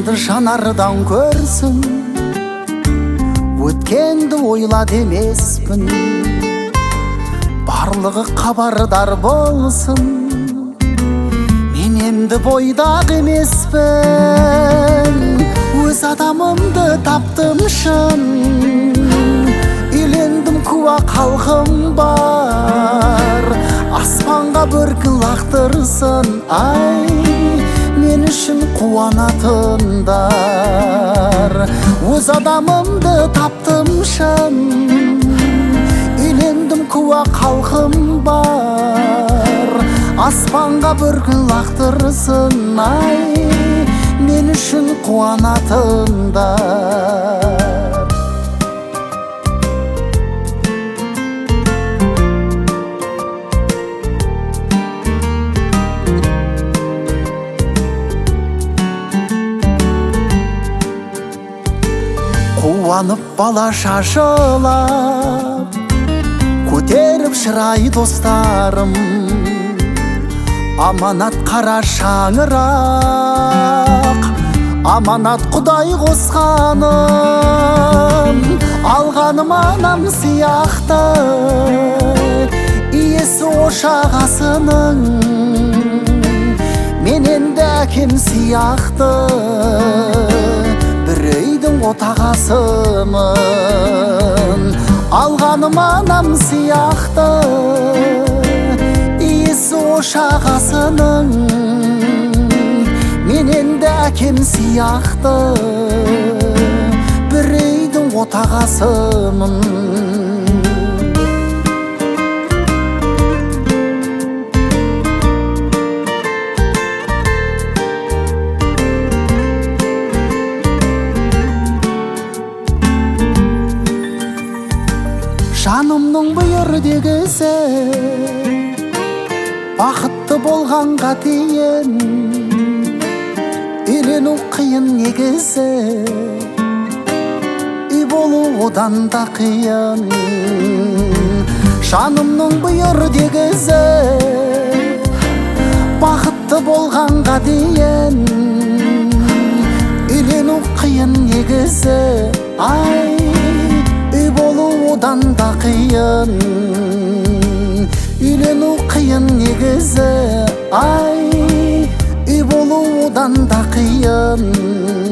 Бүгінді жанардан көрсін, өткенді ойлады емеспін. Барлығы хабардар болсын, мен енді бойдақ емеспін. Өз адамымды таптым шын, үйлендім, куә халқым бар. Аспанға бөркі лақтырсын, ай, мен үшін қуанатындар. Өз адамымды таптым шын, үйлендім, куә халқым бар. Аспанға бөркі лақтырсын, ай, мен үшін қуанатындар. Қуанып бала шашылап, көтеріп шырай достарым. Аманат қара шаңырақ, аманат Құдай қосқаным. Алғаным анам сияқты, иесі ошақ асының. Мен енді әкем сияқты, бір үйдің отағасымын. Алғаным анам сияқты, иесі ошақ асының. Мен енді әкем сияқты, бір үйдің отағасымын. Жанымның бұйыр дегізі, бақытты болғанға дейін. Үйлену қиын негізі, үй болу одан да қиын. Жанымның бұйыр дегізі, бақытты болғанға дейін. Үйлену қиын негізі, ай, үй болу одан да қиын. Үйлену қиын негізі, ай, үй болу одан да қиын.